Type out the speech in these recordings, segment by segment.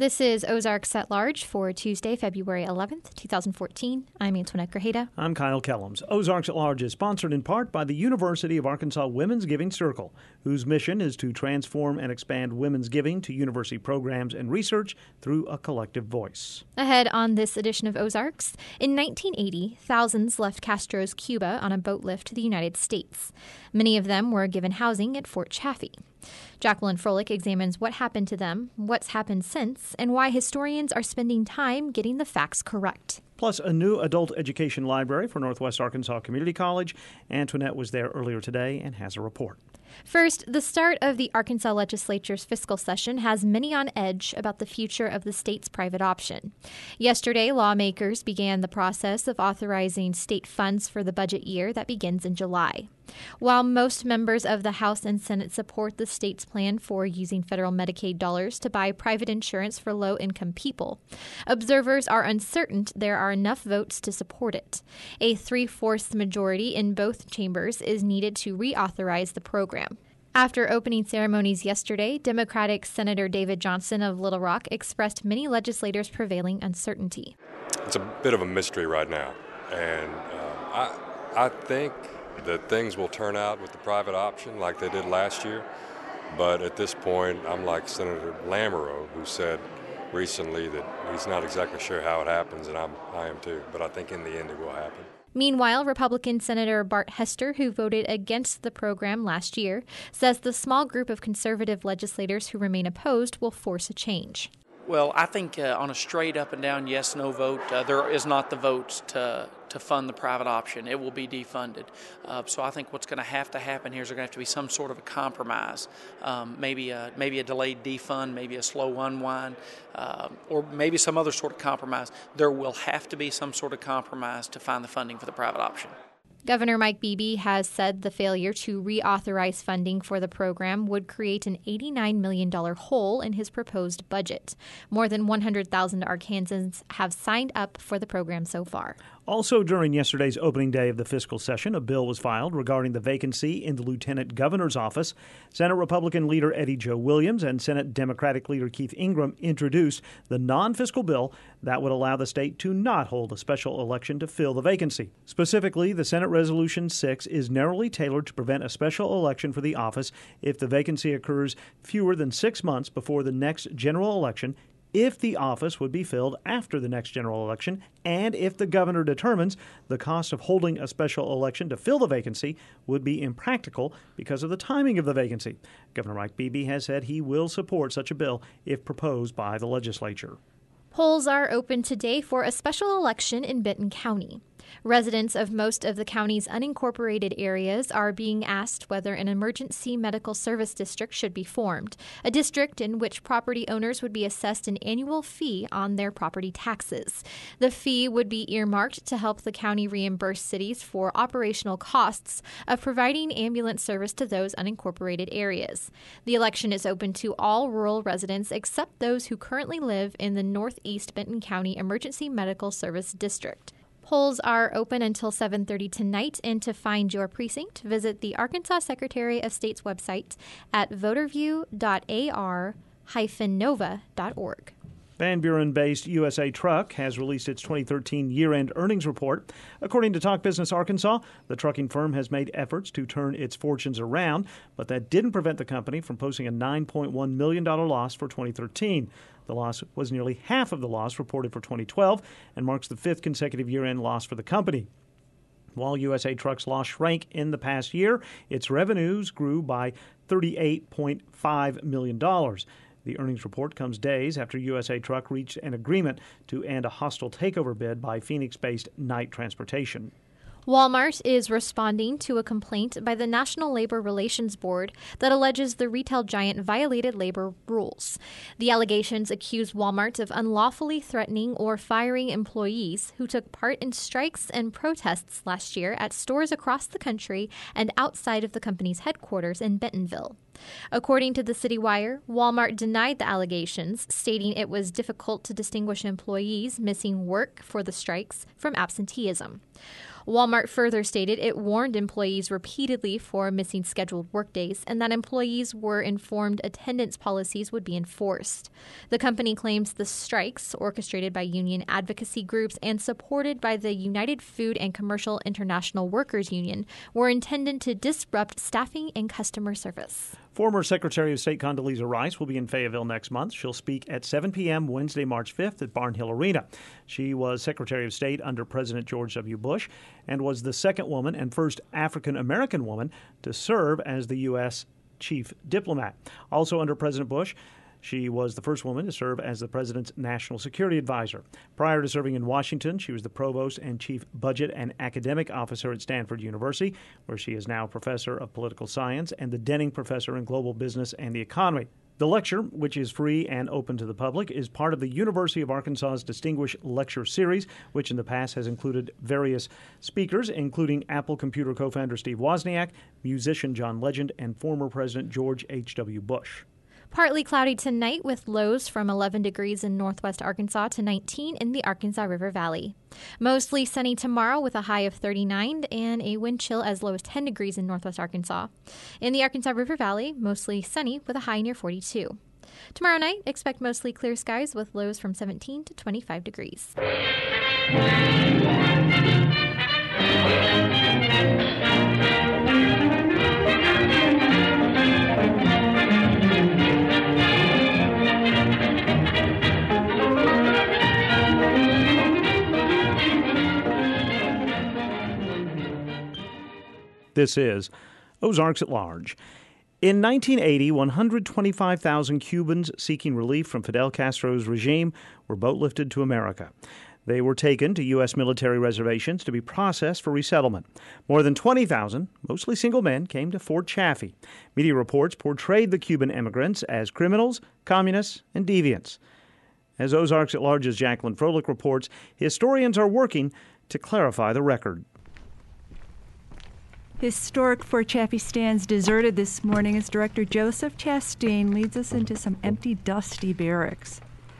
This is Ozarks at Large for Tuesday, February 11th, 2014. I'm Antoinette Grajeda. I'm Kyle Kellums. Ozarks at Large is sponsored in part by the University of Arkansas Women's Giving Circle, whose mission is to transform and expand women's giving to university programs and research through a collective voice. Ahead on this edition of Ozarks, in 1980, thousands left Castro's Cuba on a boat lift to the United States. Many of them were given housing at Fort Chaffee. Jacqueline Froelich examines what happened to them, what's happened since, and why historians are spending time getting the facts correct. Plus, a new adult education library for Northwest Arkansas Community College. Antoinette was there earlier today and has a report. First, the start of the Arkansas legislature's fiscal session has many on edge about the future of the state's private option. Yesterday, lawmakers began the process of authorizing state funds for the budget year that begins in July. While most members of the House and Senate support the state's plan for using federal Medicaid dollars to buy private insurance for low-income people, observers are uncertain there are enough votes to support it. A 3/4 majority in both chambers is needed to reauthorize the program. After opening ceremonies yesterday, Democratic Senator David Johnson of Little Rock expressed many legislators' prevailing uncertainty. It's a bit of a mystery right now, and I think that things will turn out with the private option like they did last year. But at this point, I'm like Senator Lamoureux, who said recently that he's not exactly sure how it happens, and I am too. But I think in the end it will happen. Meanwhile, Republican Senator Bart Hester, who voted against the program last year, says the small group of conservative legislators who remain opposed will force a change. Well, I think on a straight up and down yes-no vote, there is not the votes to fund the private option. It will be defunded. So I think what's going to happen here is there's going to have to be some sort of a compromise, maybe a delayed defund, maybe a slow unwind, or maybe some other sort of compromise. There will have to be some sort of compromise to find the funding for the private option. Governor Mike Beebe has said the failure to reauthorize funding for the program would create an $89 million hole in his proposed budget. More than 100,000 Arkansans have signed up for the program so far. Also, during yesterday's opening day of the fiscal session, a bill was filed regarding the vacancy in the Lieutenant Governor's office. Senate Republican leader Eddie Joe Williams and Senate Democratic leader Keith Ingram introduced the non-fiscal bill that would allow the state to not hold a special election to fill the vacancy. Specifically, the Senate Resolution 6 is narrowly tailored to prevent a special election for the office if the vacancy occurs fewer than 6 months before the next general election, if the office would be filled after the next general election, and if the governor determines the cost of holding a special election to fill the vacancy would be impractical because of the timing of the vacancy. Governor Mike Beebe has said he will support such a bill if proposed by the legislature. Polls are open today for a special election in Benton County. Residents of most of the county's unincorporated areas are being asked whether an emergency medical service district should be formed, a district in which property owners would be assessed an annual fee on their property taxes. The fee would be earmarked to help the county reimburse cities for operational costs of providing ambulance service to those unincorporated areas. The election is open to all rural residents except those who currently live in the Northeast Benton County Emergency Medical Service District. Polls are open until 7:30 tonight, and to find your precinct, visit the Arkansas Secretary of State's website at voterview.ar-nova.org. Van Buren-based USA Truck has released its 2013 year-end earnings report. According to Talk Business Arkansas, the trucking firm has made efforts to turn its fortunes around, but that didn't prevent the company from posting a $9.1 million loss for 2013. The loss was nearly half of the loss reported for 2012 and marks the fifth consecutive year-end loss for the company. While USA Truck's loss shrank in the past year, its revenues grew by $38.5 million. The earnings report comes days after USA Truck reached an agreement to end a hostile takeover bid by Phoenix-based Knight Transportation. Walmart is responding to a complaint by the National Labor Relations Board that alleges the retail giant violated labor rules. The allegations accuse Walmart of unlawfully threatening or firing employees who took part in strikes and protests last year at stores across the country and outside of the company's headquarters in Bentonville. According to the City Wire, Walmart denied the allegations, stating it was difficult to distinguish employees missing work for the strikes from absenteeism. Walmart further stated it warned employees repeatedly for missing scheduled workdays and that employees were informed attendance policies would be enforced. The company claims the strikes, orchestrated by union advocacy groups and supported by the United Food and Commercial International Workers Union, were intended to disrupt staffing and customer service. Former Secretary of State Condoleezza Rice will be in Fayetteville next month. She'll speak at 7 p.m. Wednesday, March 5th at Barnhill Arena. She was Secretary of State under President George W. Bush and was the second woman and first African-American woman to serve as the U.S. chief diplomat. Also under President Bush, she was the first woman to serve as the president's national security advisor. Prior to serving in Washington, she was the provost and chief budget and academic officer at Stanford University, where she is now professor of political science and the Denning Professor in Global Business and the Economy. The lecture, which is free and open to the public, is part of the University of Arkansas's Distinguished Lecture Series, which in the past has included various speakers, including Apple Computer co-founder Steve Wozniak, musician John Legend, and former President George H.W. Bush. Partly cloudy tonight with lows from 11 degrees in northwest Arkansas to 19 in the Arkansas River Valley. Mostly sunny tomorrow with a high of 39 and a wind chill as low as 10 degrees in northwest Arkansas. In the Arkansas River Valley, mostly sunny with a high near 42. Tomorrow night, expect mostly clear skies with lows from 17 to 25 degrees. This is Ozarks at Large. In 1980, 125,000 Cubans seeking relief from Fidel Castro's regime were boat-lifted to America. They were taken to U.S. military reservations to be processed for resettlement. More than 20,000, mostly single men, came to Fort Chaffee. Media reports portrayed the Cuban immigrants as criminals, communists, and deviants. As Ozarks at Large's Jacqueline Froelich reports, historians are working to clarify the record. Historic Fort Chaffee stands deserted this morning as Director Joseph Chastain leads us into some empty, dusty barracks.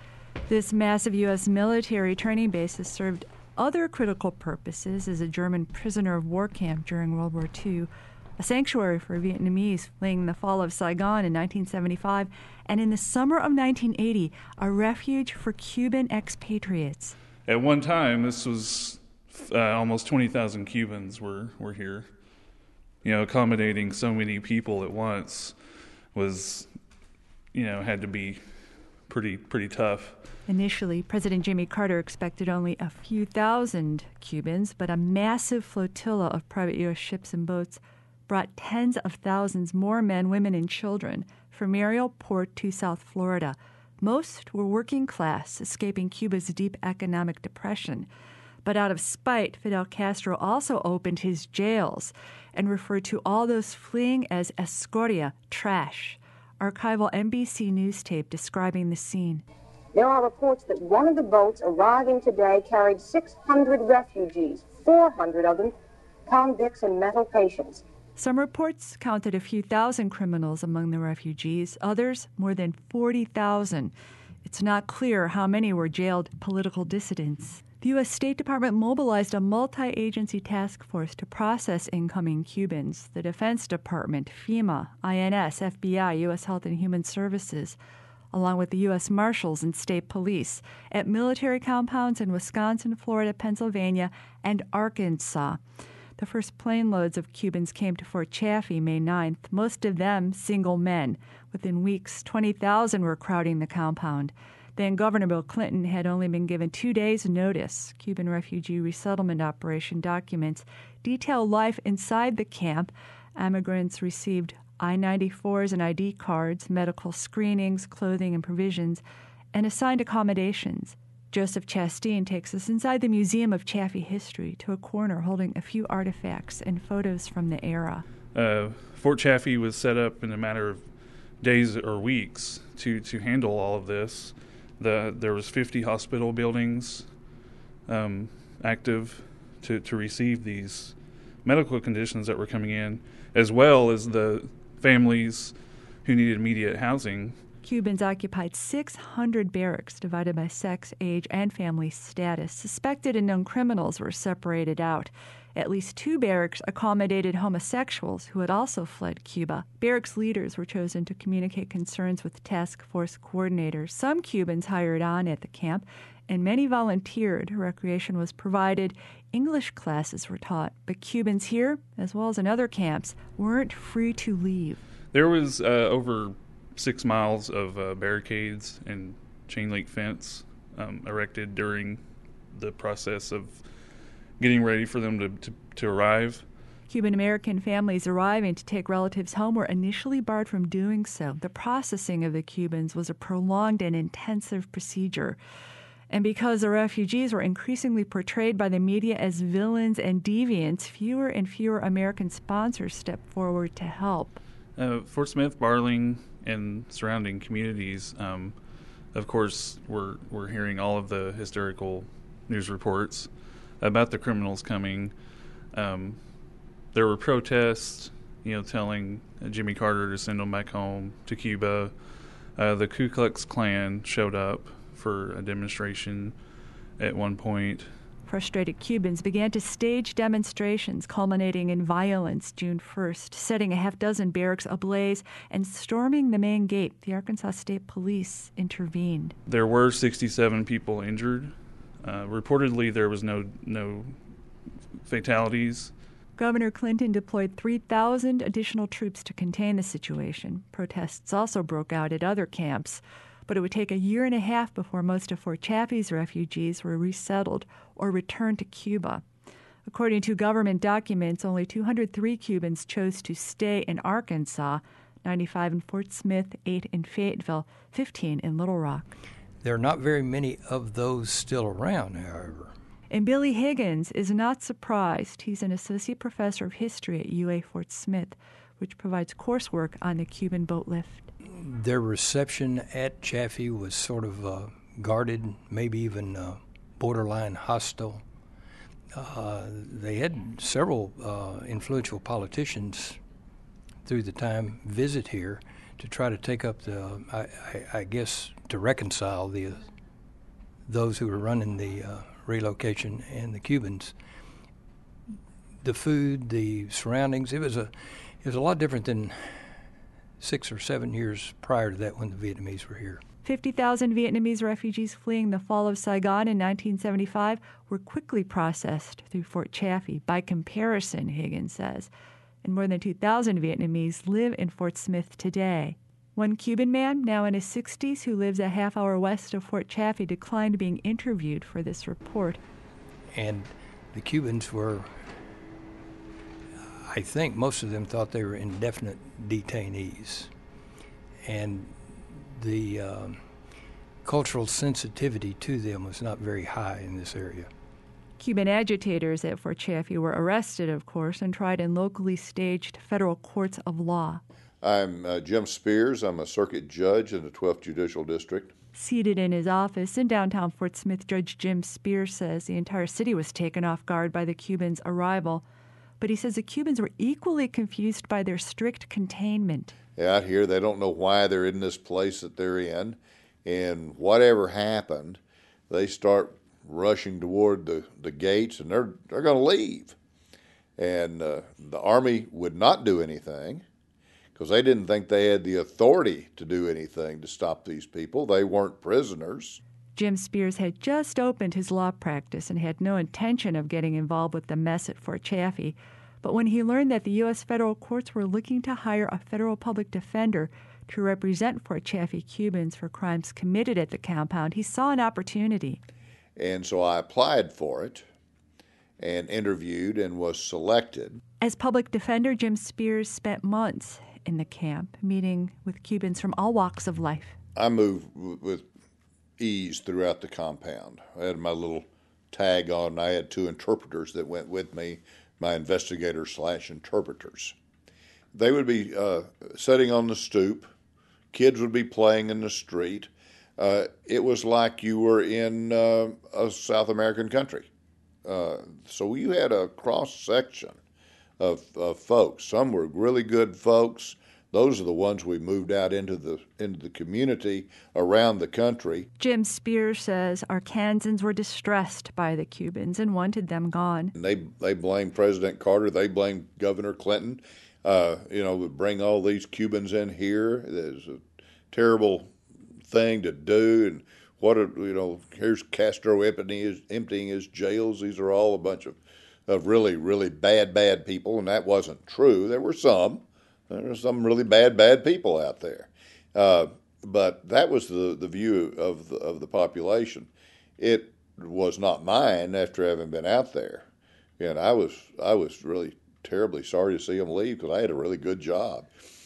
This massive U.S. military training base has served other critical purposes as a German prisoner of war camp during World War II, a sanctuary for Vietnamese fleeing the fall of Saigon in 1975, and in the summer of 1980, a refuge for Cuban expatriates. At one time, this was almost 20,000 Cubans were here. You know, accommodating so many people at once was, had to be pretty tough. Initially, President Jimmy Carter expected only a few thousand Cubans, but a massive flotilla of private U.S. ships and boats brought tens of thousands more men, women, and children from Mariel Port to South Florida. Most were working class, escaping Cuba's deep economic depression. But out of spite, Fidel Castro also opened his jails and referred to all those fleeing as escoria, trash. Archival NBC News tape describing the scene. There are reports that one of the boats arriving today carried 600 refugees, 400 of them convicts and mental patients. Some reports counted a few thousand criminals among the refugees, others more than 40,000. It's not clear how many were jailed political dissidents. The U.S. State Department mobilized a multi-agency task force to process incoming Cubans. The Defense Department, FEMA, INS, FBI, U.S. Health and Human Services, along with the U.S. Marshals and state police, at military compounds in Wisconsin, Florida, Pennsylvania, and Arkansas. The first plane loads of Cubans came to Fort Chaffee May 9th, most of them single men. Within weeks, 20,000 were crowding the compound. Then Governor Bill Clinton had only been given 2 days' notice. Cuban refugee resettlement operation documents detail life inside the camp. Immigrants received I-94s and ID cards, medical screenings, clothing and provisions, and assigned accommodations. Joseph Chastain takes us inside the Museum of Chaffee History to a corner holding a few artifacts and photos from the era. Fort Chaffee was set up in a matter of days or weeks to handle all of this. There was 50 hospital buildings active to receive these medical conditions that were coming in, as well as the families who needed immediate housing. Cubans occupied 600 barracks divided by sex, age, and family status. Suspected and known criminals were separated out. At least 2 barracks accommodated homosexuals who had also fled Cuba. Barracks leaders were chosen to communicate concerns with task force coordinators. Some Cubans hired on at the camp, and many volunteered. Recreation was provided. English classes were taught. But Cubans here, as well as in other camps, weren't free to leave. There was over 6 miles of barricades and chain link fence erected during the process of getting ready for them to arrive. Cuban-American families arriving to take relatives home were initially barred from doing so. The processing of the Cubans was a prolonged and intensive procedure. And because the refugees were increasingly portrayed by the media as villains and deviants, fewer and fewer American sponsors stepped forward to help. Fort Smith, Barling, and surrounding communities, of course, we're hearing all of the hysterical news reports about the criminals coming. There were protests, telling Jimmy Carter to send them back home to Cuba. The Ku Klux Klan showed up for a demonstration at one point. Frustrated Cubans began to stage demonstrations culminating in violence June 1st, setting a half-dozen barracks ablaze and storming the main gate. The Arkansas State Police intervened. There were 67 people injured. Reportedly, there was no fatalities. Governor Clinton deployed 3,000 additional troops to contain the situation. Protests also broke out at other camps, but it would take a year and a half before most of Fort Chaffee's refugees were resettled or returned to Cuba. According to government documents, only 203 Cubans chose to stay in Arkansas, 95 in Fort Smith, 8 in Fayetteville, 15 in Little Rock. There are not very many of those still around, however. And Billy Higgins is not surprised. He's an associate professor of history at UA Fort Smith, which provides coursework on the Cuban boat lift. Their reception at Chaffee was sort of guarded, maybe even borderline hostile. They had several influential politicians through the time visit here to try to take up I guess, to reconcile those who were running the relocation and the Cubans. The food, the surroundings, it was a lot different than 6 or 7 years prior to that when the Vietnamese were here. 50,000 Vietnamese refugees fleeing the fall of Saigon in 1975 were quickly processed through Fort Chaffee. By comparison, Higgins says, and more than 2,000 Vietnamese live in Fort Smith today. One Cuban man, now in his 60s, who lives a half hour west of Fort Chaffee, declined being interviewed for this report. And the Cubans were, I think most of them thought they were indefinite detainees. And the cultural sensitivity to them was not very high in this area. Cuban agitators at Fort Chaffee were arrested, of course, and tried in locally staged federal courts of law. I'm Jim Spears. I'm a circuit judge in the 12th Judicial District. Seated in his office in downtown Fort Smith, Judge Jim Spears says the entire city was taken off guard by the Cubans' arrival. But he says the Cubans were equally confused by their strict containment. Out here, they don't know why they're in this place that they're in. And whatever happened, they start rushing toward the gates, and they're going to leave. And the Army would not do anything, because they didn't think they had the authority to do anything to stop these people. They weren't prisoners. Jim Spears had just opened his law practice and had no intention of getting involved with the mess at Fort Chaffee. But when he learned that the U.S. federal courts were looking to hire a federal public defender to represent Fort Chaffee Cubans for crimes committed at the compound, he saw an opportunity. And so I applied for it and interviewed and was selected. As public defender, Jim Spears spent months in the camp, meeting with Cubans from all walks of life. I moved with ease throughout the compound. I had my little tag on. I had 2 interpreters that went with me, my investigators/interpreters. They would be sitting on the stoop. Kids would be playing in the street. It was like you were in a South American country. So you had a cross-section of folks. Some were really good folks. Those are the ones we moved out into the community around the country. Jim Spears says Arkansans were distressed by the Cubans and wanted them gone. And they blamed President Carter. They blamed Governor Clinton. Bring all these Cubans in here. It's a terrible thing to do. And here's Castro emptying his jails. These are all a bunch of really, really bad people. And that wasn't true. There were some really bad people out there. But that was the view of the population. It was not mine after having been out there. And I was really terribly sorry to see them leave because I had a really good job.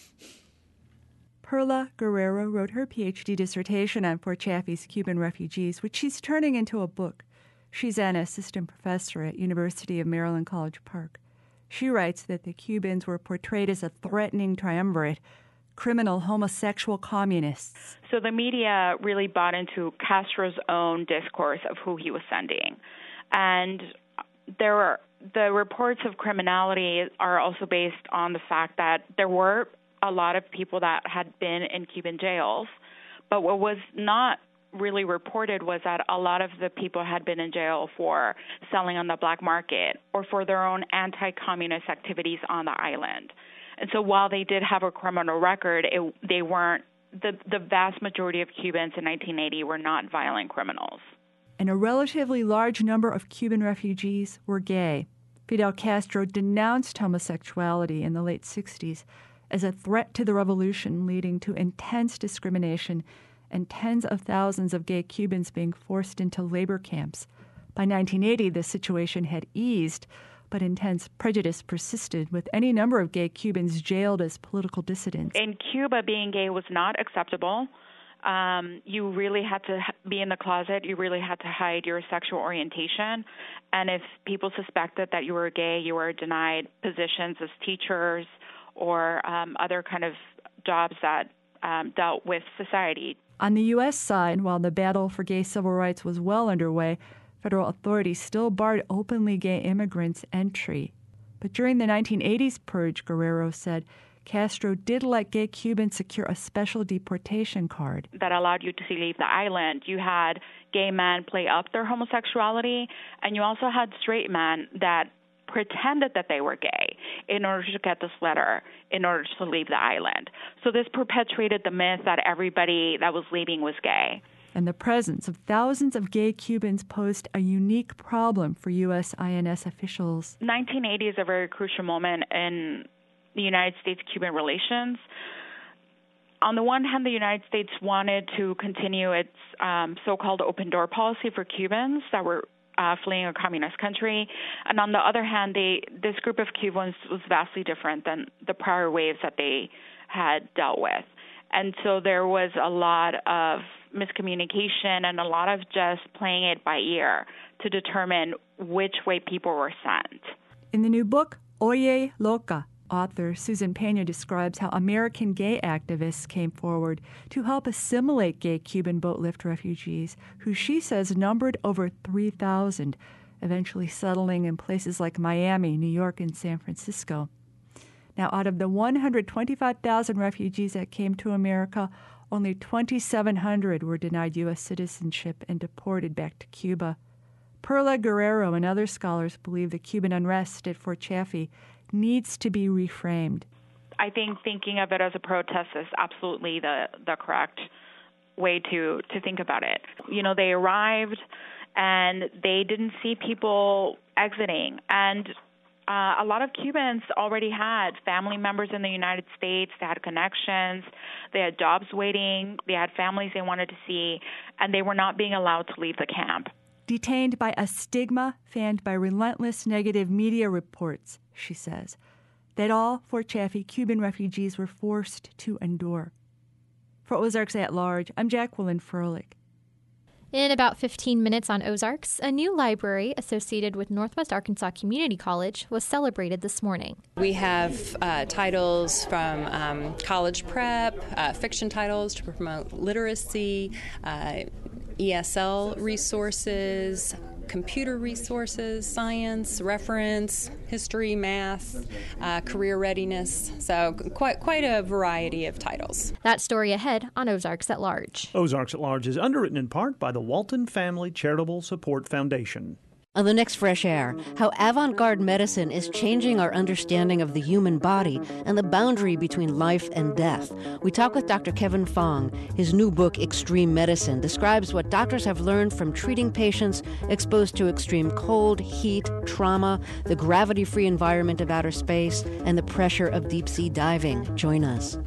Perla Guerrero wrote her PhD dissertation on Fort Chaffee's Cuban refugees, which she's turning into a book. She's an assistant professor at University of Maryland College Park. She writes that the Cubans were portrayed as a threatening triumvirate, criminal homosexual communists. So the media really bought into Castro's own discourse of who he was sending. And the reports of criminality are also based on the fact that there were a lot of people that had been in Cuban jails, but what was not really reported was that a lot of the people had been in jail for selling on the black market or for their own anti-communist activities on the island. And so while they did have a criminal record, they weren't, the vast majority of Cubans in 1980 were not violent criminals. And a relatively large number of Cuban refugees were gay. Fidel Castro denounced homosexuality in the late 60s as a threat to the revolution, leading to intense discrimination and tens of thousands of gay Cubans being forced into labor camps. By 1980, the situation had eased, but intense prejudice persisted, with any number of gay Cubans jailed as political dissidents. In Cuba, being gay was not acceptable. You really had to be in the closet. You really had to hide your sexual orientation. And if people suspected that you were gay, you were denied positions as teachers or other kind of jobs that dealt with society. On the U.S. side, while the battle for gay civil rights was well underway, federal authorities still barred openly gay immigrants' entry. But during the 1980s purge, Guerrero said, Castro did let gay Cubans secure a special deportation card that allowed you to leave the island. You had gay men play up their homosexuality, and you also had straight men that pretended that they were gay in order to get this letter, in order to leave the island. So this perpetuated the myth that everybody that was leaving was gay. And the presence of thousands of gay Cubans posed a unique problem for U.S. INS officials. 1980 is a very crucial moment in the United States-Cuban relations. On the one hand, the United States wanted to continue its so-called open door policy for Cubans that were fleeing a communist country. And on the other hand, this group of Cubans was vastly different than the prior waves that they had dealt with. And so there was a lot of miscommunication and a lot of just playing it by ear to determine which way people were sent. In the new book, Oye Loca, author Susan Pena describes how American gay activists came forward to help assimilate gay Cuban boat lift refugees, who she says numbered over 3,000, eventually settling in places like Miami, New York, and San Francisco. Now, out of the 125,000 refugees that came to America, only 2,700 were denied U.S. citizenship and deported back to Cuba. Perla Guerrero and other scholars believe the Cuban unrest at Fort Chaffee needs to be reframed. I think thinking of it as a protest is absolutely the correct way to think about it. You know, they arrived and they didn't see people exiting. And a lot of Cubans already had family members in the United States. They had connections. They had jobs waiting. They had families they wanted to see. And they were not being allowed to leave the camp. Detained by a stigma fanned by relentless negative media reports, she says, that all Fort Chaffee Cuban refugees were forced to endure. For Ozarks at Large, I'm Jacqueline Froelich. In about 15 minutes on Ozarks, a new library associated with Northwest Arkansas Community College was celebrated this morning. We have titles from college prep, fiction titles to promote literacy, ESL resources, computer resources, science, reference, history, math, career readiness. So quite a variety of titles. That story ahead on Ozarks at Large. Ozarks at Large is underwritten in part by the Walton Family Charitable Support Foundation. On the next Fresh Air, how avant-garde medicine is changing our understanding of the human body and the boundary between life and death. We talk with Dr. Kevin Fong. His new book, Extreme Medicine, describes what doctors have learned from treating patients exposed to extreme cold, heat, trauma, the gravity-free environment of outer space, and the pressure of deep-sea diving. Join us.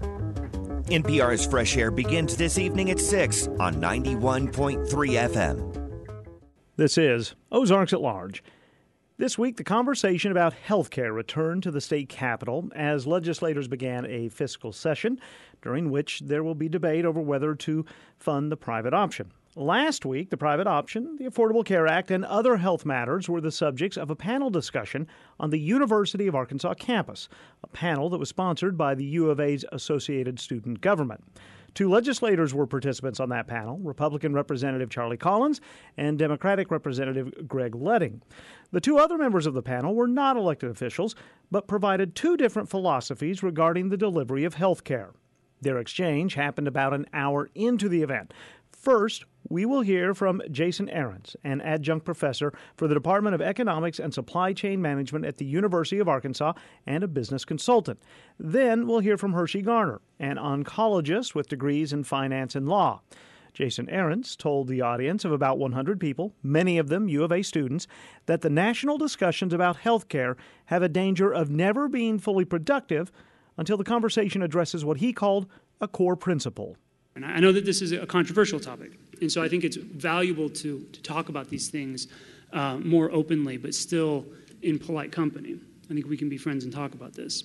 NPR's Fresh Air begins this evening at 6 on 91.3 FM. This is Ozarks at Large. This week, the conversation about health care returned to the state capitol as legislators began a fiscal session during which there will be debate over whether to fund the private option. Last week, the private option, the Affordable Care Act, and other health matters were the subjects of a panel discussion on the University of Arkansas campus, a panel that was sponsored by the U of A's Associated Student Government. Two legislators were participants on that panel, Republican Representative Charlie Collins and Democratic Representative Greg Leding. The two other members of the panel were not elected officials, but provided two different philosophies regarding the delivery of health care. Their exchange happened about an hour into the event. First, we will hear from Jason Ahrens, an adjunct professor for the Department of Economics and Supply Chain Management at the University of Arkansas and a business consultant. Then we'll hear from Hershey Garner, an oncologist with degrees in finance and law. Jason Ahrens told the audience of about 100 people, many of them U of A students, that the national discussions about health care have a danger of never being fully productive until the conversation addresses what he called a core principle. And I know that this is a controversial topic, and so I think it's valuable to talk about these things more openly, but still in polite company. I think we can be friends and talk about this.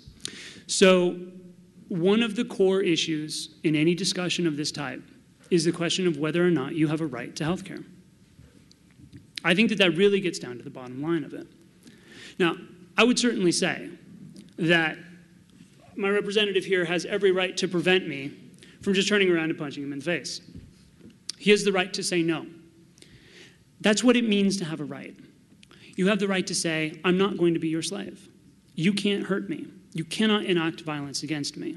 So one of the core issues in any discussion of this type is the question of whether or not you have a right to health care. I think that really gets down to the bottom line of it. Now, I would certainly say that my representative here has every right to prevent me from just turning around and punching him in the face. He has the right to say no. That's what it means to have a right. You have the right to say, I'm not going to be your slave. You can't hurt me. You cannot enact violence against me.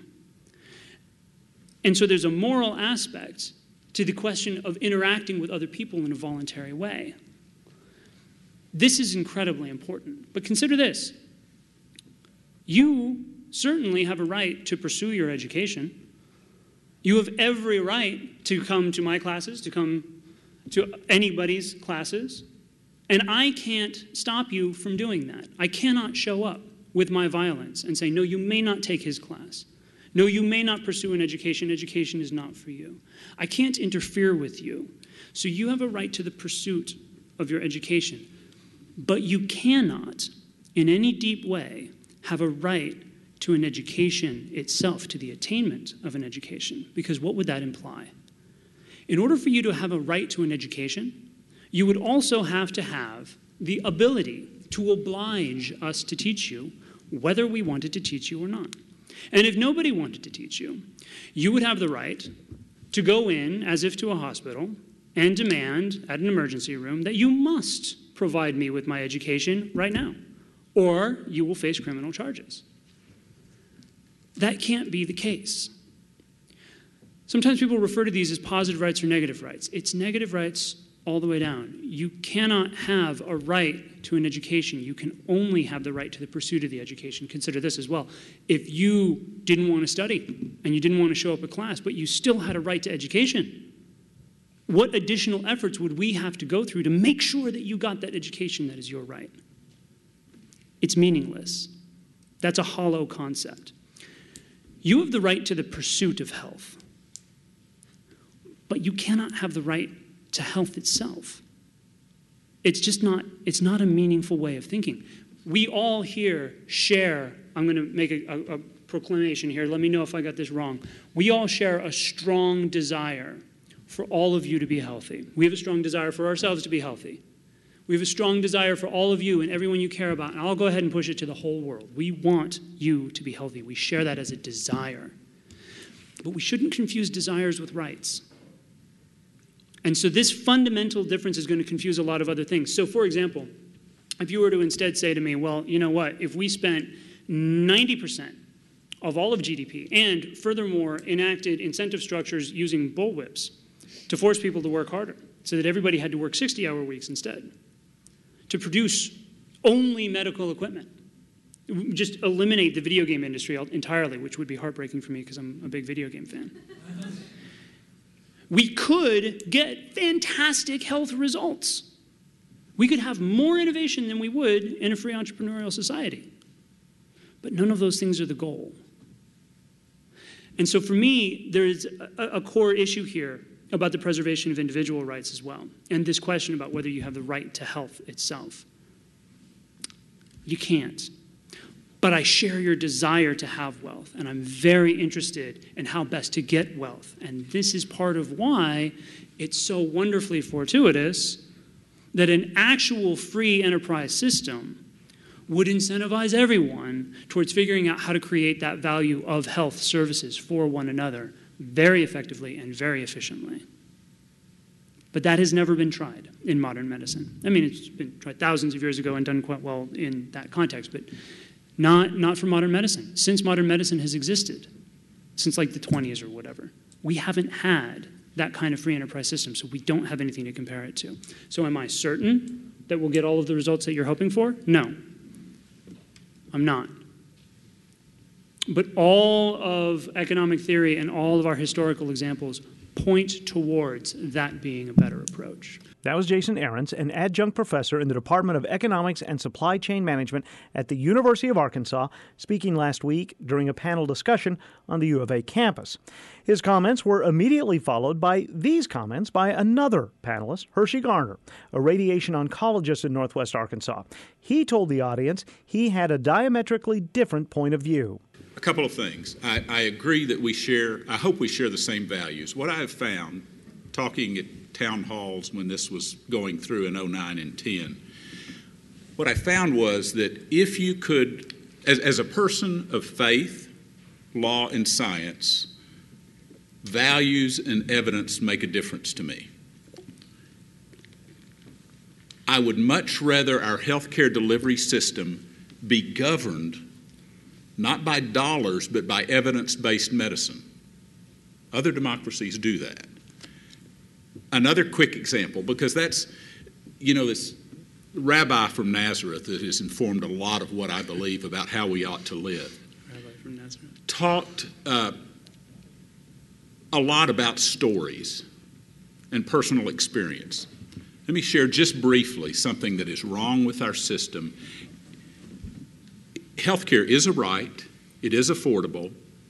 And so there's a moral aspect to the question of interacting with other people in a voluntary way. This is incredibly important. But consider this. You certainly have a right to pursue your education. You have every right to come to my classes, to come to anybody's classes, and I can't stop you from doing that. I cannot show up with my violence and say, no, you may not take his class. No, you may not pursue an education. Education is not for you. I can't interfere with you. So you have a right to the pursuit of your education. But you cannot, in any deep way, have a right to an education itself, to the attainment of an education, because what would that imply? In order for you to have a right to an education, you would also have to have the ability to oblige us to teach you, whether we wanted to teach you or not. And if nobody wanted to teach you, you would have the right to go in, as if to a hospital, and demand at an emergency room that you must provide me with my education right now, or you will face criminal charges. That can't be the case. Sometimes people refer to these as positive rights or negative rights. It's negative rights all the way down. You cannot have a right to an education. You can only have the right to the pursuit of the education. Consider this as well. If you didn't want to study and you didn't want to show up at class, but you still had a right to education, what additional efforts would we have to go through to make sure that you got that education that is your right? It's meaningless. That's a hollow concept. You have the right to the pursuit of health, but you cannot have the right to health itself. It's not a meaningful way of thinking. We all here share, I'm going to make a proclamation here, let me know if I got this wrong. We all share a strong desire for all of you to be healthy. We have a strong desire for ourselves to be healthy. We have a strong desire for all of you and everyone you care about, and I'll go ahead and push it to the whole world. We want you to be healthy. We share that as a desire. But we shouldn't confuse desires with rights. And so this fundamental difference is going to confuse a lot of other things. So for example, if you were to instead say to me, well, you know what, if we spent 90% of all of GDP and furthermore enacted incentive structures using bullwhips to force people to work harder so that everybody had to work 60-hour weeks instead, to produce only medical equipment, just eliminate the video game industry entirely, which would be heartbreaking for me because I'm a big video game fan. We could get fantastic health results. We could have more innovation than we would in a free entrepreneurial society. But none of those things are the goal. And so for me, there's a core issue here about the preservation of individual rights as well, and this question about whether you have the right to health itself. You can't. But I share your desire to have wealth, and I'm very interested in how best to get wealth. And this is part of why it's so wonderfully fortuitous that an actual free enterprise system would incentivize everyone towards figuring out how to create that value of health services for one another very effectively and very efficiently. But that has never been tried in modern medicine. I mean, it's been tried thousands of years ago and done quite well in that context, but not for modern medicine. Since modern medicine has existed, since like the 20s or whatever, we haven't had that kind of free enterprise system, so we don't have anything to compare it to. So am I certain that we'll get all of the results that you're hoping for? No, I'm not. But all of economic theory and all of our historical examples point towards that being a better approach. That was Jason Ahrens, an adjunct professor in the Department of Economics and Supply Chain Management at the University of Arkansas, speaking last week during a panel discussion on the U of A campus. His comments were immediately followed by these comments by another panelist, Hershey Garner, a radiation oncologist in Northwest Arkansas. He told the audience he had a diametrically different point of view. A couple of things. I agree that I hope we share the same values. What I have found, talking at town halls when this was going through in 09 and 10, what I found was that if you could, as a person of faith, law, and science, values and evidence make a difference to me. I would much rather our healthcare delivery system be governed not by dollars, but by evidence-based medicine. Other democracies do that. Another quick example, because that's, this rabbi from Nazareth that has informed a lot of what I believe about how we ought to live. Rabbi from Nazareth. Talked a lot about stories and personal experience. Let me share just briefly something that is wrong with our system. Healthcare is a right. It is affordable.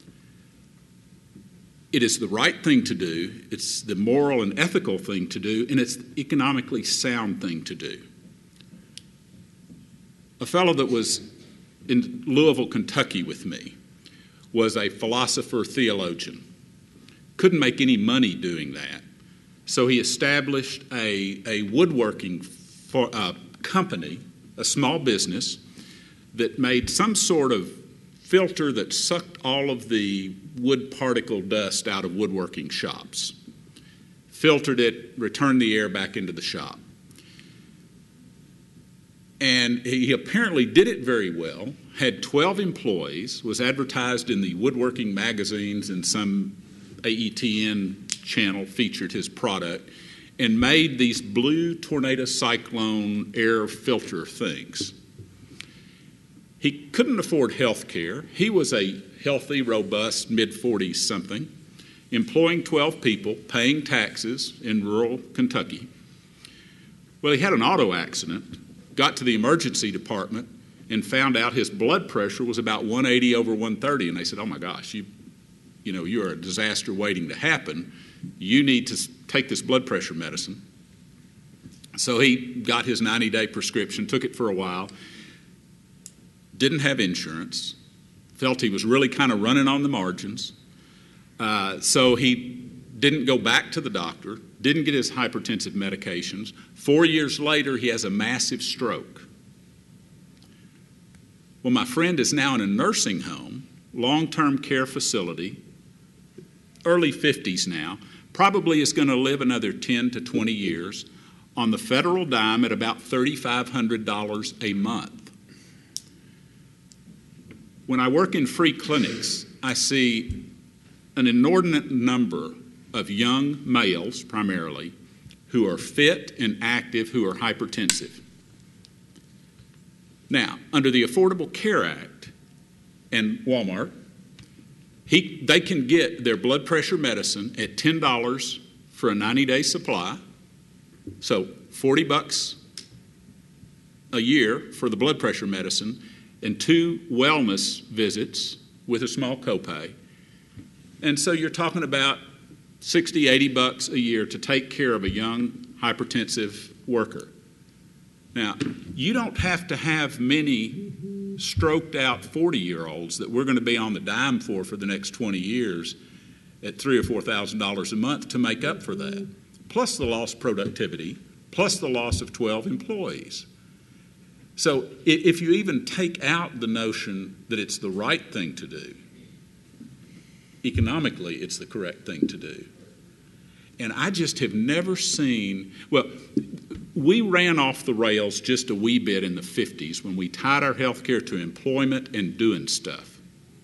It is the right thing to do. It's the moral and ethical thing to do, and it's the economically sound thing to do. A fellow that was in Louisville, Kentucky with me was a philosopher theologian. Couldn't make any money doing that. So he established a woodworking company, a small business, that made some sort of filter that sucked all of the wood particle dust out of woodworking shops, filtered it, returned the air back into the shop. And he apparently did it very well, had 12 employees, was advertised in the woodworking magazines, and some AETN channel featured his product, and made these blue tornado cyclone air filter things. He couldn't afford health care. He was a healthy, robust, mid-40s something, employing 12 people, paying taxes in rural Kentucky. Well, he had an auto accident, got to the emergency department, and found out his blood pressure was about 180/130. And they said, oh my gosh, you're a disaster waiting to happen. You need to take this blood pressure medicine. So he got his 90-day prescription, took it for a while, didn't have insurance, felt he was really kind of running on the margins. So he didn't go back to the doctor, didn't get his hypertensive medications. 4 years later, he has a massive stroke. Well, my friend is now in a nursing home, long-term care facility, early 50s now, probably is going to live another 10 to 20 years on the federal dime at about $3,500 a month. When I work in free clinics, I see an inordinate number of young males, primarily, who are fit and active, who are hypertensive. Now, under the Affordable Care Act and Walmart, they can get their blood pressure medicine at $10 for a 90-day supply, so $40 a year for the blood pressure medicine, and 2 wellness visits with a small copay. And so you're talking about $60, $80 a year to take care of a young hypertensive worker. Now, you don't have to have many stroked out 40-year-olds that we're going to be on the dime for the next 20 years at $3,000 or $4,000 a month to make up for that, plus the lost productivity, plus the loss of 12 employees. So if you even take out the notion that it's the right thing to do, economically it's the correct thing to do. And I just have never seen, well, we ran off the rails just a wee bit in the 50s when we tied our health care to employment and doing stuff.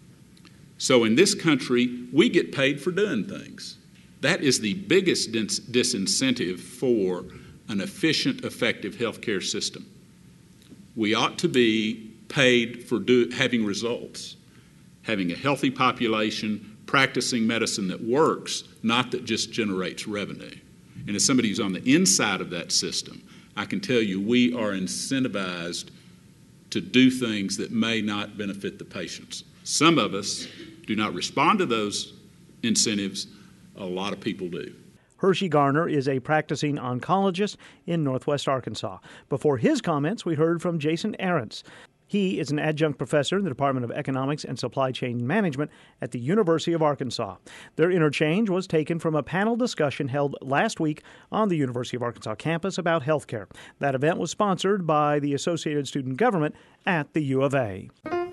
So in this country, we get paid for doing things. That is the biggest disincentive for an efficient, effective health care system. We ought to be paid for having results, having a healthy population, practicing medicine that works, not that just generates revenue. And as somebody who's on the inside of that system, I can tell you we are incentivized to do things that may not benefit the patients. Some of us do not respond to those incentives. A lot of people do. Hershey Garner is a practicing oncologist in Northwest Arkansas. Before his comments, we heard from Jason Arentz. He is an adjunct professor in the Department of Economics and Supply Chain Management at the University of Arkansas. Their interchange was taken from a panel discussion held last week on the University of Arkansas campus about healthcare. That event was sponsored by the Associated Student Government at the U of A.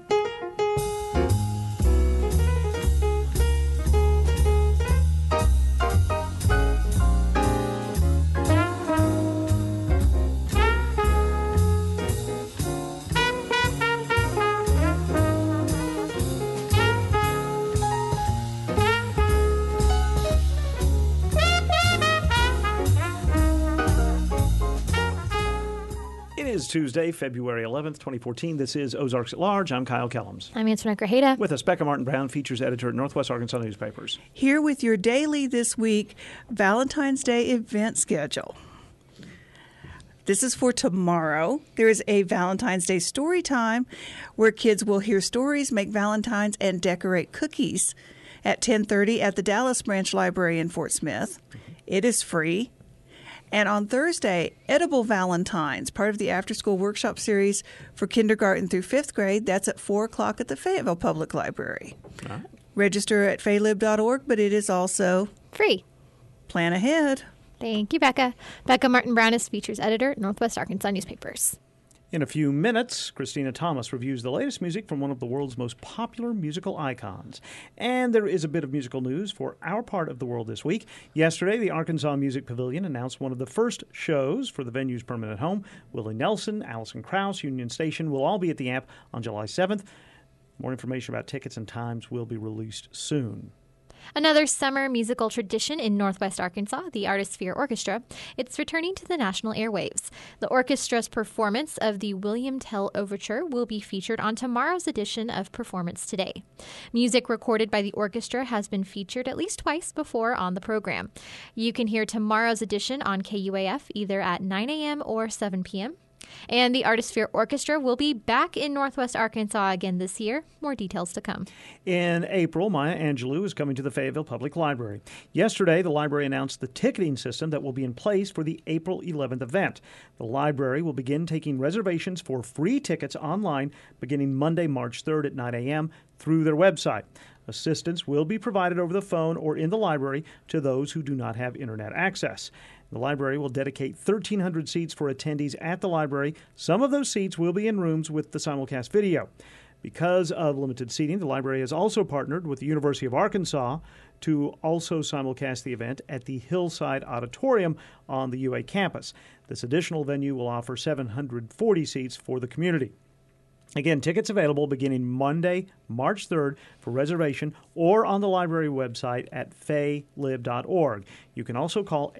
Tuesday, February 11th, 2014. This is Ozarks at Large. I'm Kyle Kellums. I'm Antoinette Grajeda. With us, Becca Martin Brown, features editor at Northwest Arkansas Newspapers. Here with your daily this week Valentine's Day event schedule. This is for tomorrow. There is a Valentine's Day story time where kids will hear stories, make Valentines, and decorate cookies at 10:30 at the Dallas Branch Library in Fort Smith. It is free. And on Thursday, Edible Valentines, part of the after-school workshop series for kindergarten through 5th grade. That's at 4 o'clock at the Fayetteville Public Library. All right. Register at faylib.org, but it is also free. Plan ahead. Thank you, Becca. Becca Martin Brown is features editor at Northwest Arkansas Newspapers. In a few minutes, Christina Thomas reviews the latest music from one of the world's most popular musical icons. And there is a bit of musical news for our part of the world this week. Yesterday, the Arkansas Music Pavilion announced one of the first shows for the venue's permanent home. Willie Nelson, Alison Krauss, Union Station will all be at the Amp on July 7th. More information about tickets and times will be released soon. Another summer musical tradition in Northwest Arkansas, the Artisphere Orchestra. It's returning to the national airwaves. The orchestra's performance of the William Tell Overture will be featured on tomorrow's edition of Performance Today. Music recorded by the orchestra has been featured at least twice before on the program. You can hear tomorrow's edition on KUAF either at 9 a.m. or 7 p.m. And the Artisphere Orchestra will be back in Northwest Arkansas again this year. More details to come. In April, Maya Angelou is coming to the Fayetteville Public Library. Yesterday, the library announced the ticketing system that will be in place for the April 11th event. The library will begin taking reservations for free tickets online beginning Monday, March 3rd at 9 a.m. through their website. Assistance will be provided over the phone or in the library to those who do not have internet access. The library will dedicate 1,300 seats for attendees at the library. Some of those seats will be in rooms with the simulcast video. Because of limited seating, the library has also partnered with the University of Arkansas to also simulcast the event at the Hillside Auditorium on the UA campus. This additional venue will offer 740 seats for the community. Again, tickets available beginning Monday, March 3rd for reservation or on the library website at faylib.org. You can also call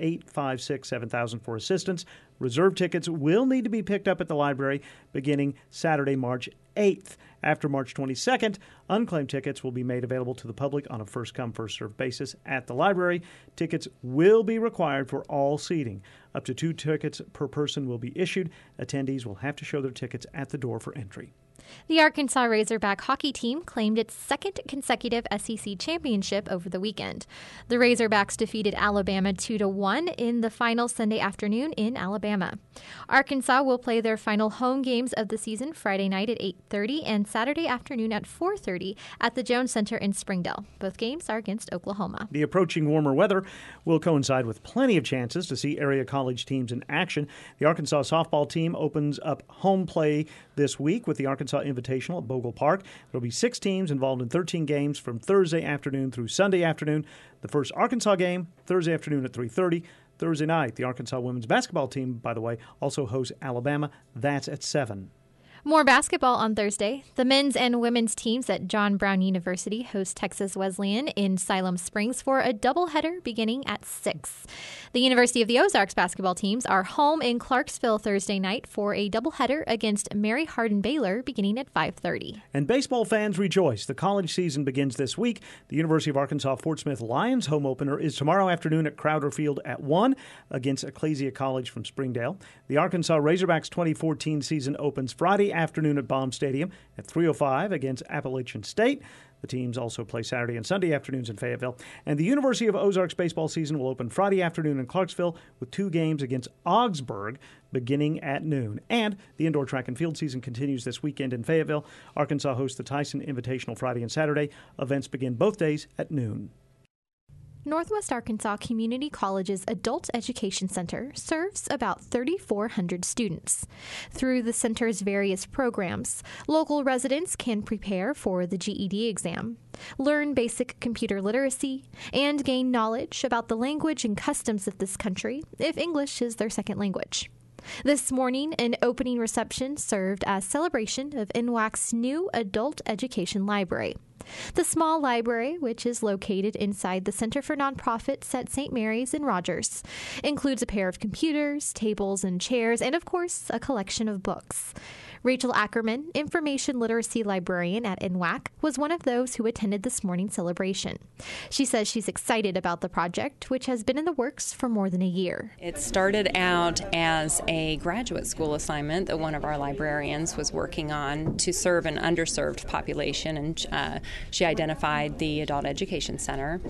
856-7000 for assistance. Reserved tickets will need to be picked up at the library beginning Saturday, March 8th. After March 22nd, unclaimed tickets will be made available to the public on a first-come, first-served basis at the library. Tickets will be required for all seating. Up to 2 tickets per person will be issued. Attendees will have to show their tickets at the door for entry. The Arkansas Razorback hockey team claimed its second consecutive SEC championship over the weekend. The Razorbacks defeated Alabama 2-1 in the final Sunday afternoon in Alabama. Arkansas will play their final home games of the season Friday night at 8:30 and Saturday afternoon at 4:30 at the Jones Center in Springdale. Both games are against Oklahoma. The approaching warmer weather will coincide with plenty of chances to see area college teams in action. The Arkansas softball team opens up home play this week with the Arkansas Invitational at Bogle Park. There will be 6 teams involved in 13 games from Thursday afternoon through Sunday afternoon. The first Arkansas game, Thursday afternoon at 3:30. Thursday night, the Arkansas women's basketball team, by the way, also hosts Alabama. That's at 7. More basketball on Thursday. The men's and women's teams at John Brown University host Texas Wesleyan in Siloam Springs for a doubleheader beginning at 6. The University of the Ozarks basketball teams are home in Clarksville Thursday night for a doubleheader against Mary Hardin Baylor beginning at 5:30. And baseball fans rejoice. The college season begins this week. The University of Arkansas Fort Smith Lions home opener is tomorrow afternoon at Crowder Field at 1 against Ecclesia College from Springdale. The Arkansas Razorbacks 2014 season opens Friday afternoon at Baum Stadium at 3:05 against Appalachian State. The teams also play Saturday and Sunday afternoons in Fayetteville. And the University of Ozarks baseball season will open Friday afternoon in Clarksville with 2 games against Augsburg beginning at noon. And the indoor track and field season continues this weekend in Fayetteville. Arkansas hosts the Tyson Invitational Friday and Saturday. Events begin both days at noon. Northwest Arkansas Community College's Adult Education Center serves about 3,400 students. Through the center's various programs, local residents can prepare for the GED exam, learn basic computer literacy, and gain knowledge about the language and customs of this country if English is their second language. This morning, an opening reception served as celebration of NWAC's new adult education library. The small library, which is located inside the Center for Nonprofits at St. Mary's in Rogers, includes a pair of computers, tables, and chairs, and, of course, a collection of books. Rachel Ackerman, information literacy librarian at NWAC, was one of those who attended this morning's celebration. She says she's excited about the project, which has been in the works for more than a year. It started out as a graduate school assignment that one of our librarians was working on to serve an underserved population, and she identified the Adult Education Center.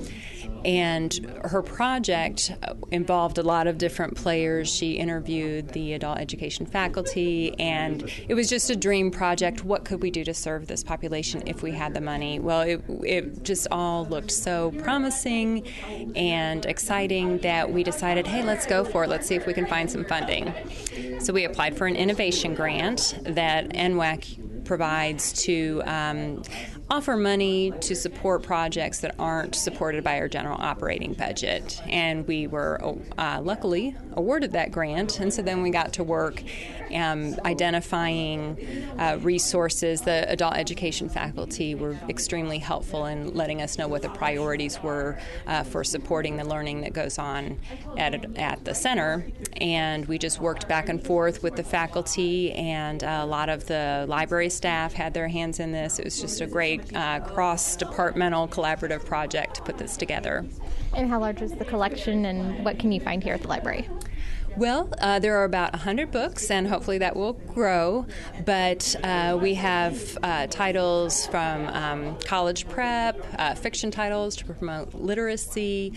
And her project involved a lot of different players. She interviewed the adult education faculty, and it was just a dream project. What could we do to serve this population if we had the money? Well, it just all looked so promising and exciting that we decided, hey, let's go for it. Let's see if we can find some funding. So we applied for an innovation grant that NWAC provides to offer money to support projects that aren't supported by our general operating budget. And we were luckily awarded that grant, and so then we got to work identifying resources. The adult education faculty were extremely helpful in letting us know what the priorities were for supporting the learning that goes on at the center. And we just worked back and forth with the faculty, and a lot of the library staff had their hands in this. It was just a great cross-departmental collaborative project to put this together. And how large is the collection, and what can you find here at the library? Well, there are about 100 books, and hopefully that will grow, but we have titles from college prep, fiction titles to promote literacy,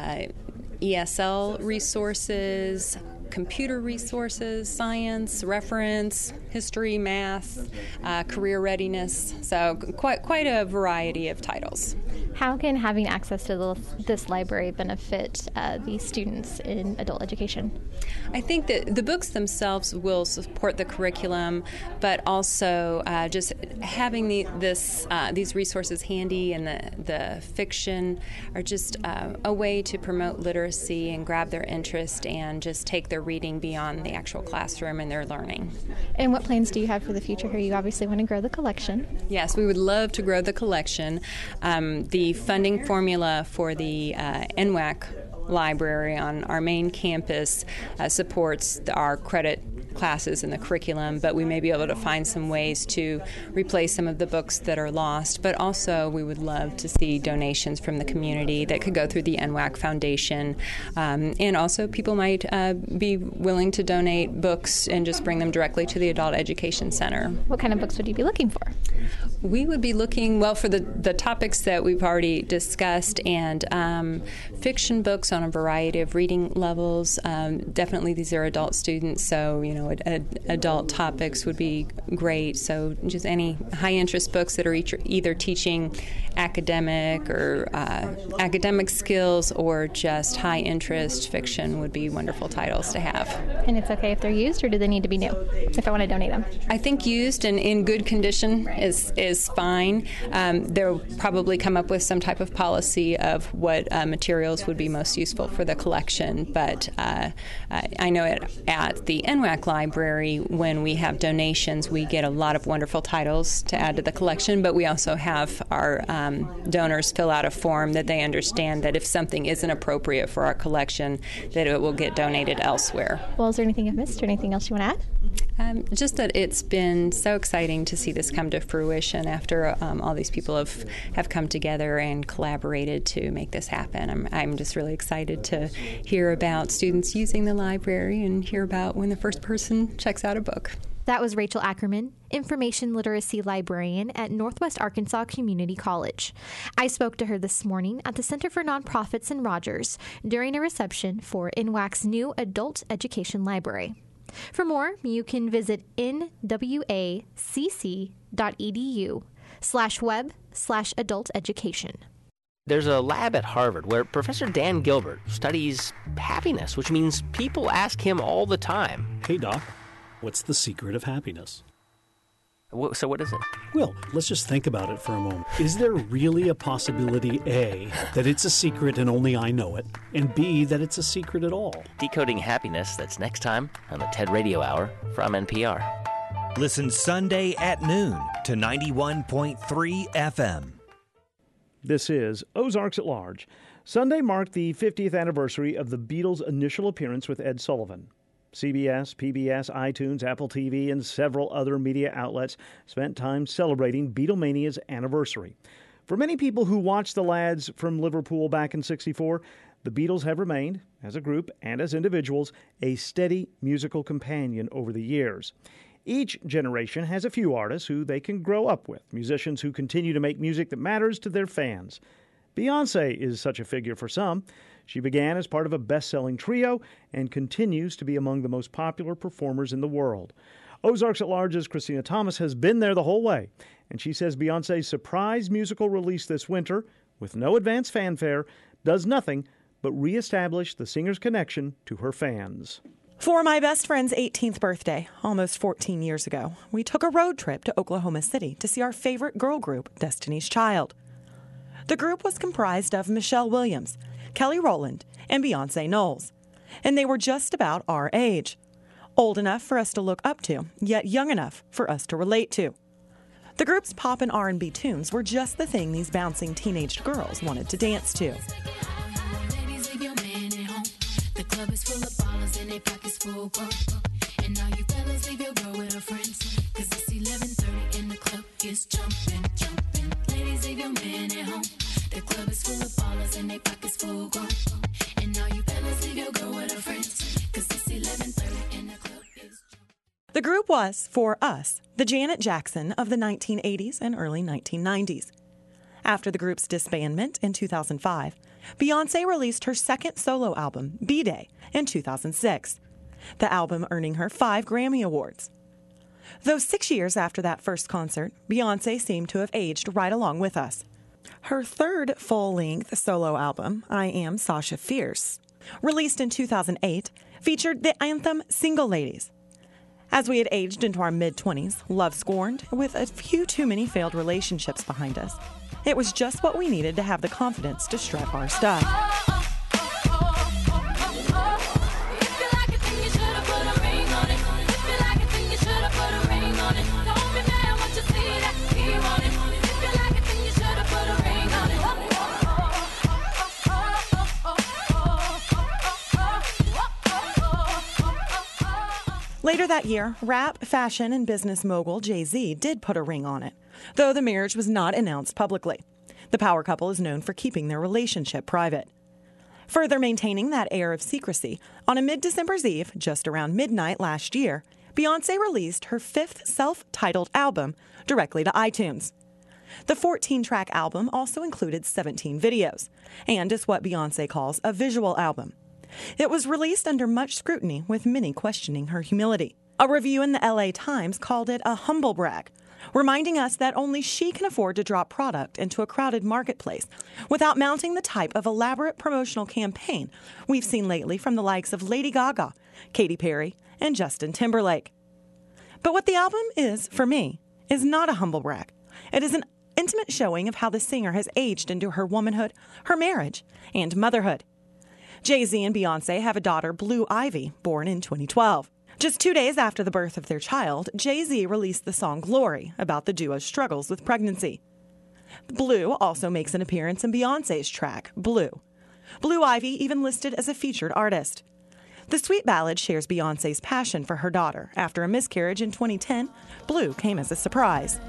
ESL resources, computer resources, science, reference, history, math, career readiness, so quite a variety of titles. How can having access to this library benefit the students in adult education? I think that the books themselves will support the curriculum, but also just having these resources handy and the fiction are just a way to promote literacy and grab their interest and just take their reading beyond the actual classroom and their learning. And what plans do you have for the future here? You obviously want to grow the collection. Yes, we would love to grow the collection. The funding formula for the NWAC library on our main campus supports our credit classes in the curriculum, but we may be able to find some ways to replace some of the books that are lost. But also we would love to see donations from the community that could go through the NWAC Foundation. And also people might be willing to donate books and just bring them directly to the Adult Education Center. What kind of books would you be looking for? We would be looking, well, for the topics that we've already discussed, and fiction books on a variety of reading levels. Definitely these are adult students, so, adult topics would be great. So just any high-interest books that are either teaching academic or academic skills or just high-interest fiction would be wonderful titles to have. And it's okay if they're used, or do they need to be new if I want to donate them? I think used and in good condition is fine. They'll probably come up with some type of policy of what materials would be most useful for the collection. But I know at the NWAC library, when we have donations, we get a lot of wonderful titles to add to the collection, but we also have our donors fill out a form that they understand that if something isn't appropriate for our collection, that it will get donated elsewhere. Well, is there anything I've missed or anything else you want to add? Just that it's been so exciting to see this come to fruition after all these people have come together and collaborated to make this happen. I'm just really excited to hear about students using the library and hear about when the first person checks out a book. That was Rachel Ackerman, Information Literacy Librarian at Northwest Arkansas Community College. I spoke to her this morning at the Center for Nonprofits in Rogers during a reception for NWAC's new Adult Education Library. For more, you can visit nwacc.edu/web/adult education. There's a lab at Harvard where Professor Dan Gilbert studies happiness, which means people ask him all the time. Hey, Doc, what's the secret of happiness? So what is it? Well, let's just think about it for a moment. Is there really a possibility, A, that it's a secret and only I know it, and B, that it's a secret at all? Decoding Happiness, that's next time on the TED Radio Hour from NPR. Listen Sunday at noon to 91.3 FM. This is Ozarks at Large. Sunday marked the 50th anniversary of the Beatles' initial appearance with Ed Sullivan. CBS, PBS, iTunes, Apple TV, and several other media outlets spent time celebrating Beatlemania's anniversary. For many people who watched the lads from Liverpool back in '64, the Beatles have remained, as a group and as individuals, a steady musical companion over the years. Each generation has a few artists who they can grow up with, musicians who continue to make music that matters to their fans. Beyoncé is such a figure for some. She began as part of a best-selling trio and continues to be among the most popular performers in the world. Ozarks at Large's Christina Thomas has been there the whole way, and she says Beyoncé's surprise musical release this winter, with no advance fanfare, does nothing but reestablish the singer's connection to her fans. For my best friend's 18th birthday, almost 14 years ago, we took a road trip to Oklahoma City to see our favorite girl group, Destiny's Child. The group was comprised of Michelle Williams, Kelly Rowland, and Beyoncé Knowles, and they were just about our age. Old enough for us to look up to, yet young enough for us to relate to. The group's pop and R&B tunes were just the thing these bouncing teenage girls wanted to dance to. The club is full of ballers and their pockets full. And now you fellas leave your girl with her friends, 'cause it's 11:30 and the club is jumping, jumping. Ladies, leave your man at home. The club is full of ballers and their pockets full. And now you fellas leave your girl with her friends, 'cause it's 11:30 and the club is jumping. The group was, for us, the Janet Jackson of the 1980s and early 1990s. After the group's disbandment in 2005, Beyoncé released her second solo album, B-Day, in 2006, the album earning her 5 Grammy Awards. Though 6 years after that first concert, Beyoncé seemed to have aged right along with us. Her third full-length solo album, I Am Sasha Fierce, released in 2008, featured the anthem Single Ladies. As we had aged into our mid-20s, love-scorned, with a few too many failed relationships behind us, it was just what we needed to have the confidence to strut our stuff. Later that year, rap, fashion, and business mogul Jay-Z did put a ring on it, though the marriage was not announced publicly. The power couple is known for keeping their relationship private. Further maintaining that air of secrecy, on a mid-December's Eve, just around midnight last year, Beyoncé released her 5th self-titled album directly to iTunes. The 14-track album also included 17 videos, and is what Beyoncé calls a visual album. It was released under much scrutiny, with many questioning her humility. A review in the LA Times called it a humble brag, reminding us that only she can afford to drop product into a crowded marketplace without mounting the type of elaborate promotional campaign we've seen lately from the likes of Lady Gaga, Katy Perry, and Justin Timberlake. But what the album is, for me, is not a humble brag. It is an intimate showing of how the singer has aged into her womanhood, her marriage, and motherhood. Jay-Z and Beyoncé have a daughter, Blue Ivy, born in 2012. Just 2 days after the birth of their child, Jay-Z released the song Glory about the duo's struggles with pregnancy. Blue also makes an appearance in Beyoncé's track, Blue. Blue Ivy even listed as a featured artist. The sweet ballad shares Beyoncé's passion for her daughter. After a miscarriage in 2010, Blue came as a surprise.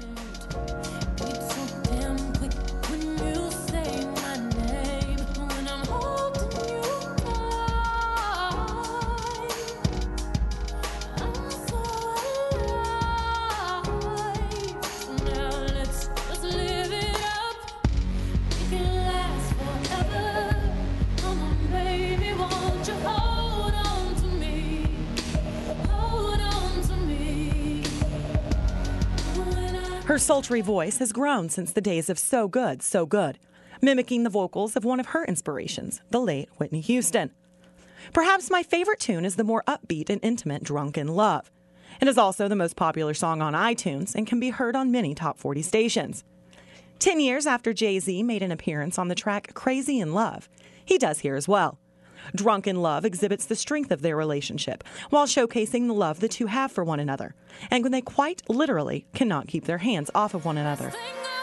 Her sultry voice has grown since the days of So Good, So Good, mimicking the vocals of one of her inspirations, the late Whitney Houston. Perhaps my favorite tune is the more upbeat and intimate Drunk in Love. It is also the most popular song on iTunes and can be heard on many top 40 stations. 10 years after Jay-Z made an appearance on the track Crazy in Love, he does here as well. Drunk in Love exhibits the strength of their relationship while showcasing the love the two have for one another, and when they quite literally cannot keep their hands off of one another.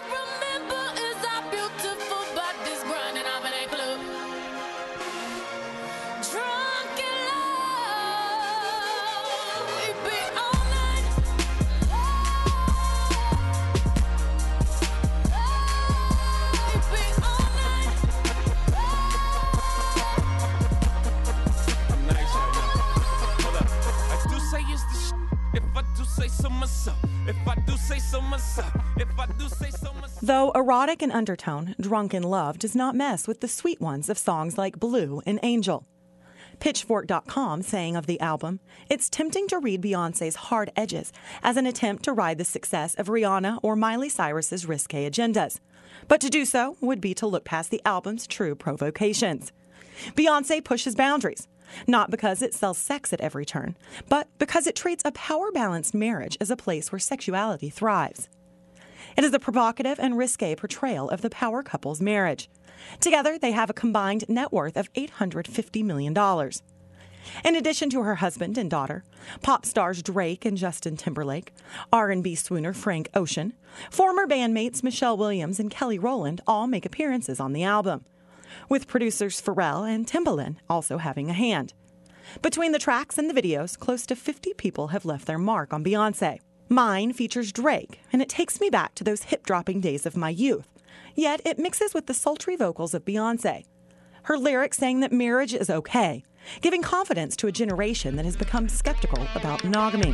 Though erotic in undertone, Drunk in Love does not mess with the sweet ones of songs like Blue and Angel. Pitchfork.com saying of the album, it's tempting to read Beyoncé's hard edges as an attempt to ride the success of Rihanna or Miley Cyrus's risque agendas. But to do so would be to look past the album's true provocations. Beyoncé pushes boundaries, not because it sells sex at every turn, but because it treats a power-balanced marriage as a place where sexuality thrives. It is a provocative and risque portrayal of the power couple's marriage. Together, they have a combined net worth of $850 million. In addition to her husband and daughter, pop stars Drake and Justin Timberlake, R&B swooner Frank Ocean, former bandmates Michelle Williams and Kelly Rowland all make appearances on the album, with producers Pharrell and Timbaland also having a hand. Between the tracks and the videos, close to 50 people have left their mark on Beyoncé. Mine features Drake, and it takes me back to those hip-dropping days of my youth. Yet it mixes with the sultry vocals of Beyoncé. Her lyrics saying that marriage is okay, giving confidence to a generation that has become skeptical about monogamy.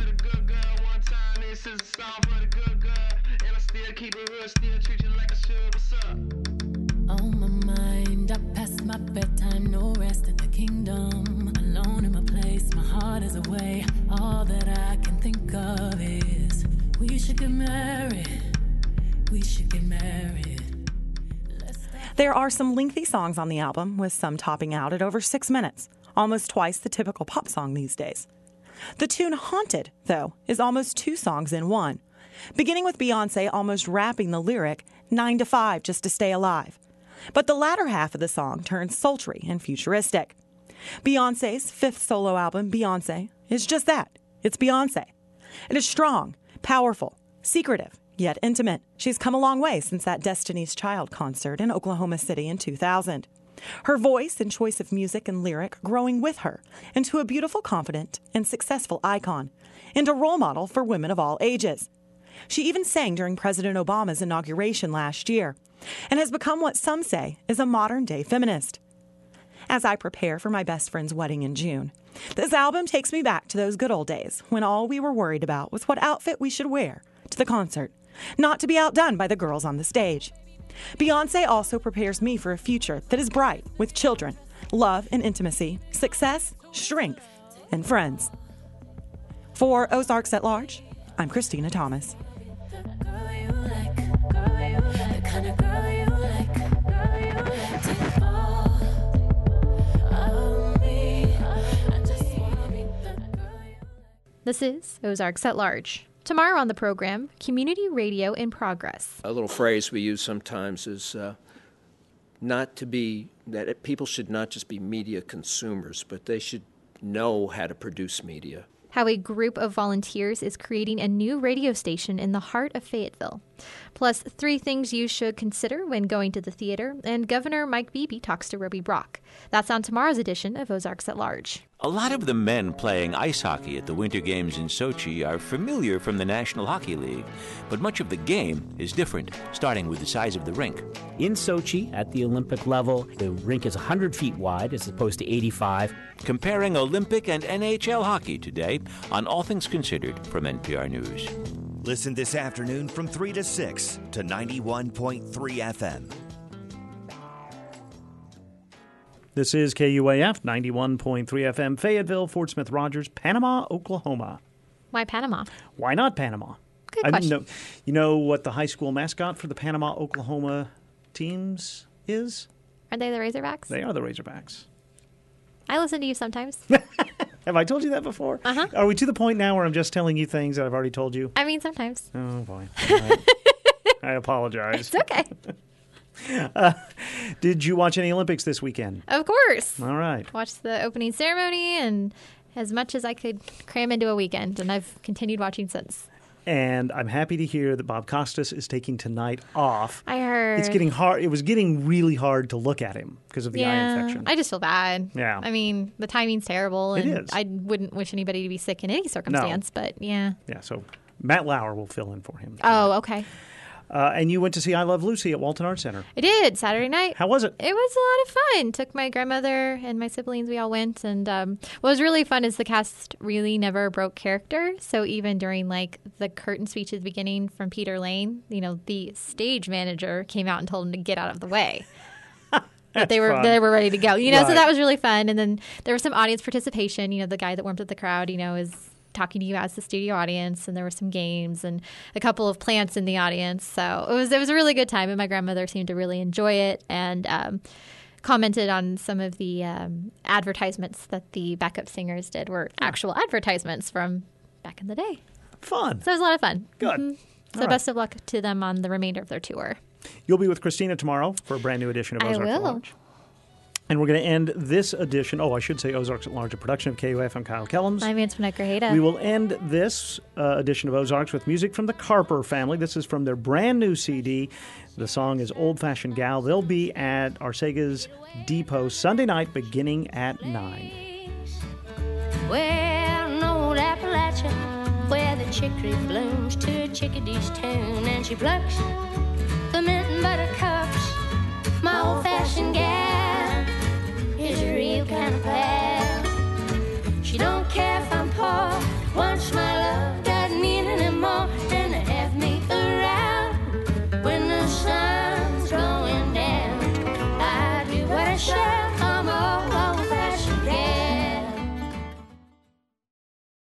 On my mind, I passed my bedtime, no rest in the kingdom. Alone in my place, my heart is away. All that I can think of is we should get married. We should get married. There are some lengthy songs on the album, with some topping out at over 6 minutes, almost twice the typical pop song these days. The tune Haunted, though, is almost 2 songs in one, beginning with Beyoncé almost rapping the lyric, 9 to 5 just to stay alive. But the latter half of the song turns sultry and futuristic. Beyoncé's 5th solo album, Beyoncé, is just that. It's Beyoncé. It is strong, powerful, secretive, yet intimate. She's come a long way since that Destiny's Child concert in Oklahoma City in 2000. Her voice and choice of music and lyric growing with her into a beautiful, confident, and successful icon, and a role model for women of all ages. She even sang during President Obama's inauguration last year, and has become what some say is a modern-day feminist. As I prepare for my best friend's wedding in June, this album takes me back to those good old days when all we were worried about was what outfit we should wear to the concert, not to be outdone by the girls on the stage. Beyoncé also prepares me for a future that is bright with children, love and intimacy, success, strength, and friends. For Ozarks at Large, I'm Christina Thomas. This is Ozarks at Large. Tomorrow on the program, Community Radio in Progress. A little phrase we use sometimes is that people should not just be media consumers, but they should know how to produce media. How a group of volunteers is creating a new radio station in the heart of Fayetteville. Plus, 3 things you should consider when going to the theater, and Governor Mike Beebe talks to Roby Brock. That's on tomorrow's edition of Ozarks at Large. A lot of the men playing ice hockey at the Winter Games in Sochi are familiar from the National Hockey League, but much of the game is different, starting with the size of the rink. In Sochi, at the Olympic level, the rink is 100 feet wide as opposed to 85. Comparing Olympic and NHL hockey today on All Things Considered from NPR News. Listen this afternoon from 3 to 6 to 91.3 FM. This is KUAF 91.3 FM, Fayetteville, Fort Smith Rogers, Panama, Oklahoma. Why Panama? Why not Panama? Good I question. didn't know. You know what the high school mascot for the Panama, Oklahoma teams is? Are they the Razorbacks? They are the Razorbacks. I listen to you sometimes. Have I told you that before? Uh-huh. Are we to the point now where I'm just telling you things that I've already told you? I mean, sometimes. Oh, boy. I apologize. It's okay. Did you watch any Olympics this weekend? Of course. All right. Watched the opening ceremony and as much as I could cram into a weekend, and I've continued watching since. And I'm happy to hear that Bob Costas is taking tonight off. I heard. It's getting hard. It was getting really hard to look at him because of the eye infection. I just feel bad. Yeah. I mean, the timing's terrible, and It is. I wouldn't wish anybody to be sick in any circumstance, but yeah. Yeah, so Matt Lauer will fill in for him. Oh, okay. And you went to see I Love Lucy at Walton Arts Center. I did, Saturday night. How was it? It was a lot of fun. Took my grandmother and my siblings. We all went. And what was really fun is the cast really never broke character. So even during like the curtain speech at the beginning from Peter Lane, you know, the stage manager came out and told him to get out of the way. But they were ready to go. You know, Right. so that was really fun. And then there was some audience participation. You know, the guy that warmed up the crowd, you know, is talking to you as the studio audience, and there were some games and a couple of plants in the audience. So it was a really good time, and my grandmother seemed to really enjoy it and commented on some of the advertisements that the backup singers did were actual advertisements from back in the day. Fun. So it was a lot of fun. Good. Mhm. So All right. best of luck to them on the remainder of their tour. You'll be with Christina tomorrow for a brand new edition of I Ozarks at will. Large. And we're going to end this edition. Oh, I should say Ozarks at Large, a production of KUF. I'm Kyle Kellums. I'm Antoinette Grajeda. We will end this edition of Ozarks with music from the Carper family. This is from their brand new CD. The song is Old Fashioned Gal. They'll be at Arcega's Depot Sunday night beginning at 9. Well, in old Appalachia, where the chicory blooms to a chickadee's tune, and she plucks the mint and buttercups. My old-fashioned gal is a real kind of pal.